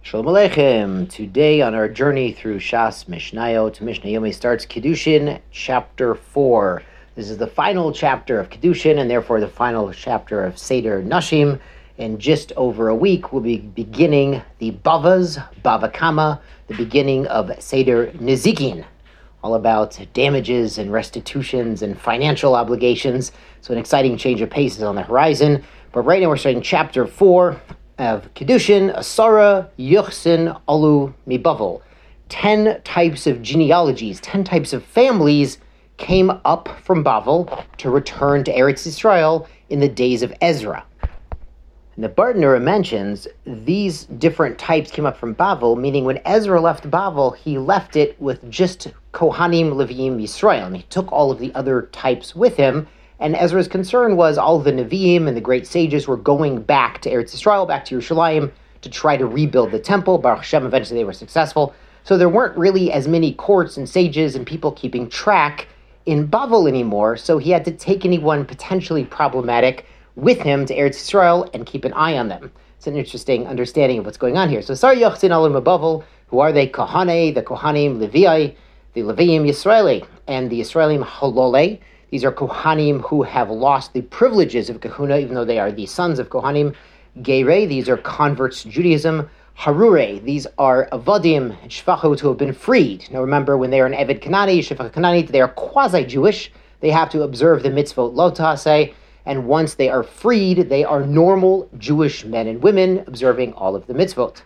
Shalom Aleichem. Today on our journey through Shas Mishnayot to Mishnah Yomi starts Kiddushin chapter 4. This is the final chapter of Kiddushin and therefore the final chapter of Seder Nashim. In just over a week we'll be beginning the Bavas, Bava Kama, the beginning of Seder Nezikin, all about damages and restitutions and financial obligations. So an exciting change of pace is on the horizon. But right now we're starting chapter 4 of Kiddushin, Asara, Yuchsin, Alu, Mibavel. 10 types of genealogies, 10 types of families came up from Bavel to return to Eretz Yisrael in the days of Ezra. And the Bartenura mentions these different types came up from Bavel, meaning when Ezra left Bavel, he left it with just Kohanim, Leviim, Yisrael, and he took all of the other types with him. And Ezra's concern was all the Nevi'im and the great sages were going back to Eretz Yisrael, back to Yerushalayim, to try to rebuild the temple. Baruch Hashem, eventually they were successful. So there weren't really as many courts and sages and people keeping track in Bavel anymore, so he had to take anyone potentially problematic with him to Eretz Yisrael and keep an eye on them. It's an interesting understanding of what's going on here. So Sar Yachzin Alim Bavel, who are they? Kohane, the Kohanim, Leviai, the Leviim Yisraeli, and the Yisraelim Halole. These are Kohanim who have lost the privileges of Kahuna, even though they are the sons of Kohanim. Geirei, these are converts to Judaism. Harure, these are Avadim and Shvachot who have been freed. Now remember, when they are an Eved Kanani, Shvach Kanani, they are quasi-Jewish. They have to observe the mitzvot lo ta'aseh, and once they are freed, they are normal Jewish men and women observing all of the mitzvot.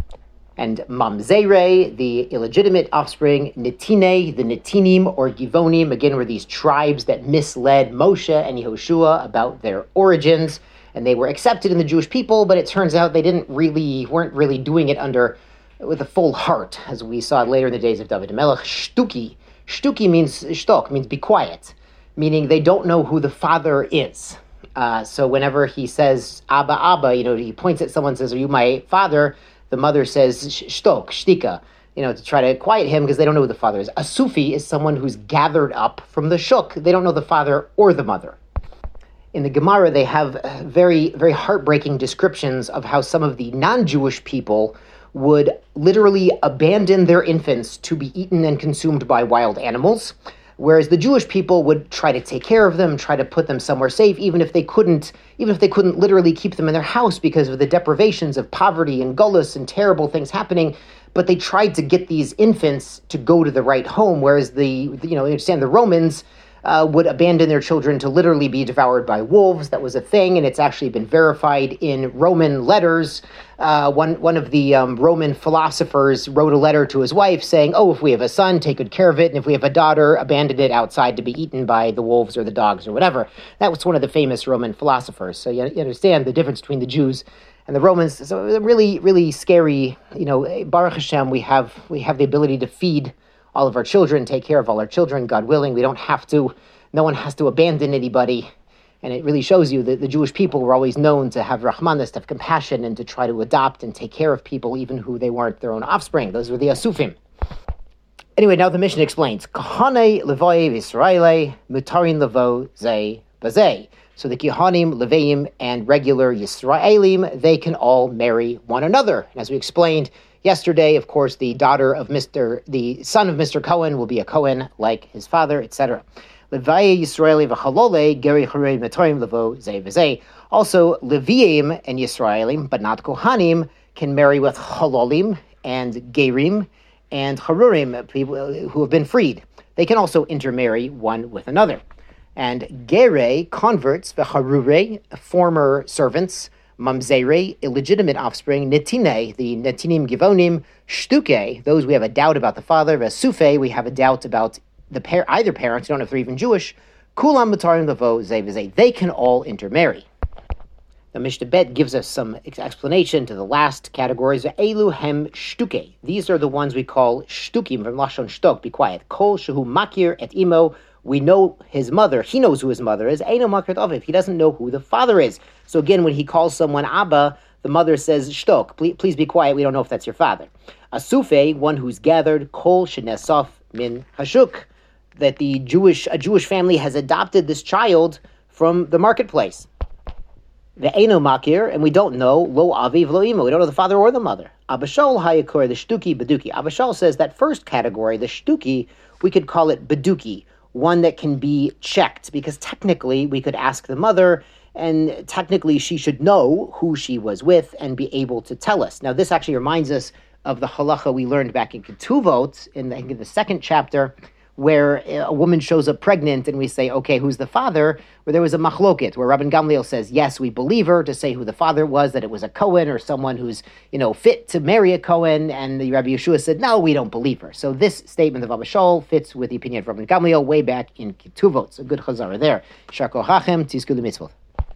And Mamzere, the illegitimate offspring, Netine, the Netinim or Givonim, again, were these tribes that misled Moshe and Yehoshua about their origins, and they were accepted in the Jewish people, but it turns out they weren't really doing it with a full heart, as we saw later in the days of David Melech. Shtuki means shtok, means be quiet, meaning they don't know who the father is. So whenever he says Abba, he points at someone and says, "Are you my father?" The mother says, shtok, shtika, to try to quiet him because they don't know who the father is. A Sufi is someone who's gathered up from the shuk. They don't know the father or the mother. In the Gemara, they have very, very heartbreaking descriptions of how some of the non-Jewish people would literally abandon their infants to be eaten and consumed by wild animals, whereas the Jewish people would try to take care of them, try to put them somewhere safe, even if they couldn't literally keep them in their house because of the deprivations of poverty and gullus and terrible things happening. But they tried to get these infants to go to the right home, whereas the Romans would abandon their children to literally be devoured by wolves. That was a thing, and it's actually been verified in Roman letters. One of the Roman philosophers wrote a letter to his wife saying, if we have a son, take good care of it, and if we have a daughter, abandon it outside to be eaten by the wolves or the dogs or whatever. That was one of the famous Roman philosophers. So you understand the difference between the Jews and the Romans. So really, really scary. Baruch Hashem, we have the ability to feed all of our children, take care of all our children, God willing. No one has to abandon anybody. And it really shows you that the Jewish people were always known to have rahmanas, to have compassion, and to try to adopt and take care of people, even who they weren't their own offspring. Those were the Asufim. Anyway, now the Mishnah explains, Kahane Levoi Yisraele Mutarin Levo Ze Bazei. So the Kohanim, Leviim, and regular Yisraelim, they can all marry one another. And as we explained yesterday, of course, the son of Mr. Cohen will be a Cohen like his father, etc. Levaya Yisraeli v'chalole geri harei metarim levo zeh v'zeh. Also, Leviim and Yisraelim, but not Kohanim, can marry with halolim and gerim and harurim, people who have been freed. They can also intermarry one with another. And gere, converts, v'harure, former servants, Mamzere, illegitimate offspring, Netine, the Netinim Givonim, Shtuke, those we have a doubt about the father, Vesufe, we have a doubt about either parents, don't know if they're even Jewish, Kulam Mutarim Levo Zeh V'zeh, they can all intermarry. The Mishnah Bet gives us some explanation to the last categories. Elu hem shtuke. These are the ones we call shtukim from lashon shtok. Be quiet. Kol shehu makir et imo. We know his mother. He knows who his mother is. Eino makir et aviv. He doesn't know who the father is. So again, when he calls someone Abba, the mother says shtok. Please be quiet. We don't know if that's your father. Asufe, one who's gathered. Kol shenesaf min hashuk. That a Jewish family has adopted this child from the marketplace. The Eino Makir, and we don't know, lo aviv lo imo, we don't know the father or the mother. Abishol hayakor, the shtuki beduki. Abishol says that first category, the shtuki, we could call it beduki, one that can be checked, because technically we could ask the mother, and technically she should know who she was with and be able to tell us. Now, this actually reminds us of the halacha we learned back in Ketuvot, in the second chapter, where a woman shows up pregnant and we say, okay, who's the father? Where there was a machloket, where Rabban Gamliel says, yes, we believe her, to say who the father was, that it was a Cohen or someone who's, fit to marry a Cohen, and the Rabbi Yeshua said, no, we don't believe her. So this statement of Abishol fits with the opinion of Rabban Gamliel way back in Ketuvot. It's a good chazara there. Shar kochachem, tizku l'mitzvot.